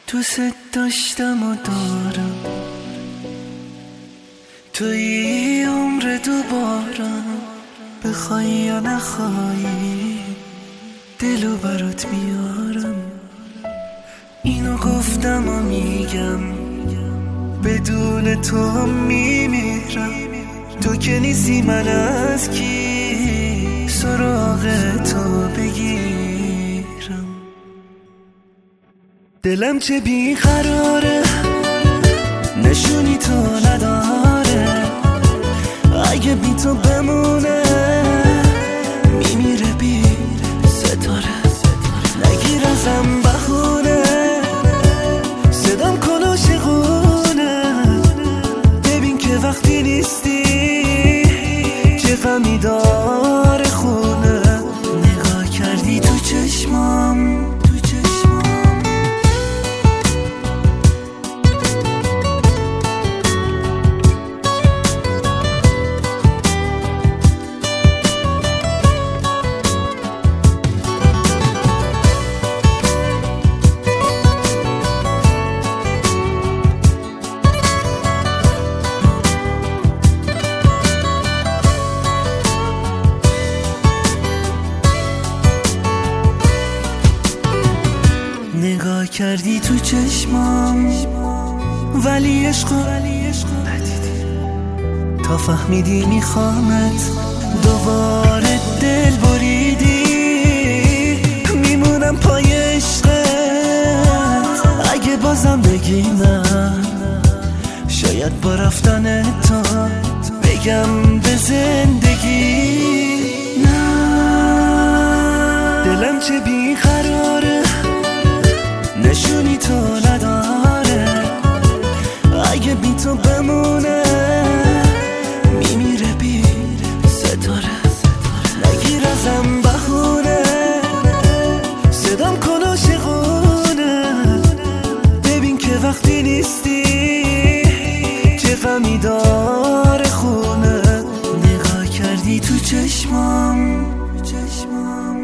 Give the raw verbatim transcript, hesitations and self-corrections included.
دوست داشتم و دارم، توی عمر دوبارم، بخوای یا نخوایی دلو برات میارم. اینو گفتم و میگم بدون تو میمیرم، تو که نیستی من از کی سراغ تو بگیرم. دلم چه بیقراره نشونی تو نداره، اگه بی تو بمونه میمیره بی ستاره. نگیر ازم بخونه صدام کن عاشقونه، ببین که وقتی نیستی چه غمی داره خونه. نگاه کردی تو چشمام، نگاه کردی تو چشمام ولی عشقو ندیدی، تا فهمیدی میخوامت دوباره دل بریدی. میمونم پای عشقت اگه بازم بگی نه، شاید با رفتن تو بگم به زندگی نه. دلم چه بیقراره نشونی تو نداره، اگه بی تو بمونه میمیره بی ستاره. نگیر ازم بخونه صدام کن عاشقونه، ببین که وقتی نیستی چه غمی داره خونه. نگاه کردی تو چشمام، چشمام